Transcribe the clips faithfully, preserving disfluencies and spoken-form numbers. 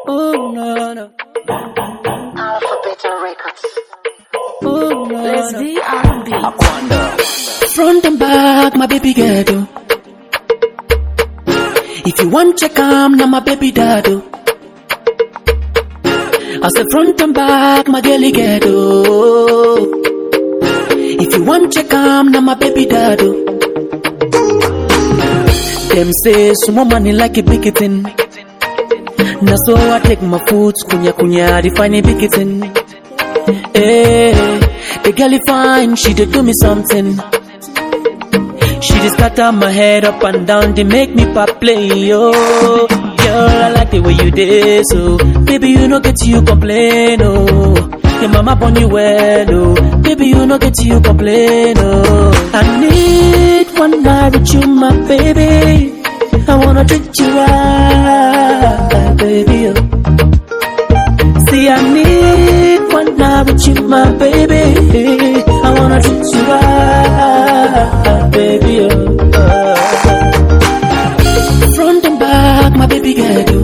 Oh no no. Alphabet Records. Oh no. Let's no. be R and B. Front and back, my baby ghetto. If you want check am, now my baby dado. I said front and back, my girlie ghetto. If you want check am, now my baby dado. Them say some money like a big thing. Now so I take my foot, kunya kunya, define a big thing. Hey, the girl is fine, she did do me something. She just scatter my head up and down, they make me pop play, yo. Girl, I like the way you did, so baby, you no get you complain, oh. Your mama born you well, oh. Baby, you no get you complain, oh. I need one night with you, my baby. I wanna treat you right, baby, oh. See, I need one night with you, my baby. I wanna treat you right, baby, oh. Front and back, my baby ghetto.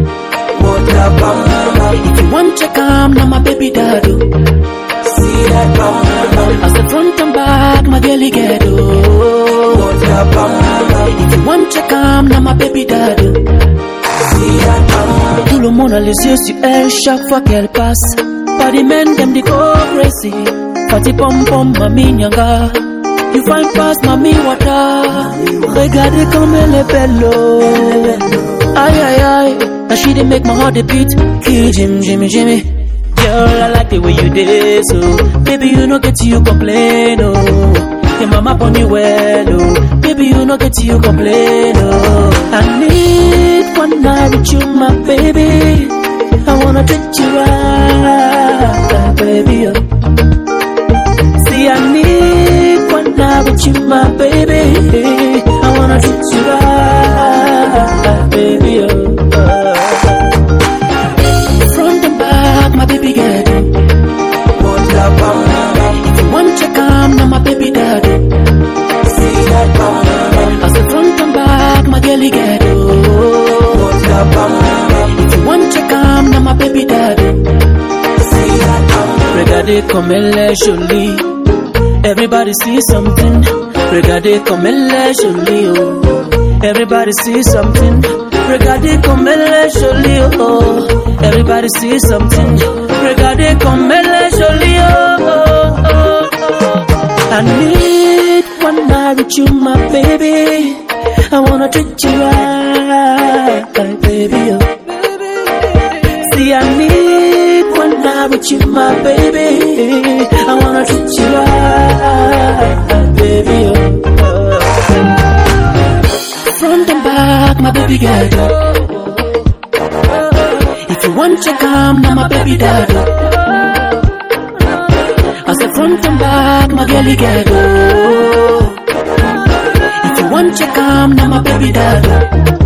If you want to come, now my baby dado. See that I said front and back, my girlie ghetto. If you want to come, now my baby dado. Tout le monde a les yeux sur elle chaque fois qu'elle passe. Pas des men, them they go crazy. Fati pom pom, mami nyanga. You find pass, mami wata. Regardez comme elle est belle. Aïe aïe aïe. Now she dey make my heart dey beat. Kill Jim, Jimmy, Jimmy. Girl, I like the way you did, so baby, you no get you complain, oh. Your mama born you well, oh. Baby, you no get you complain, oh. I need one night with you, my baby. I wanna treat you right, baby, oh. See, I need one night with you, my baby. I wanna treat you right, baby, oh. Front and back, my baby ghetto. If you want to come, now my baby daddy. I said front and back, my girlie ghetto. If you want to come, now my baby daddy. Regardez comme elle est jolie. Everybody see something. Regardez comme elle est jolie, oh. Everybody see something. Regardez comme elle est jolie, oh. Everybody see something. Regardez comme elle est jolie, oh, oh, oh, oh. I need one night with you, my baby. I wanna treat you right, baby, oh. See, I need one night with you, my baby. I wanna treat you right, baby, oh. Front and back, my baby ghetto. If you want to come, now my baby daddy. I said front and back, my girlie ghetto. If you want to come, now my baby daddy.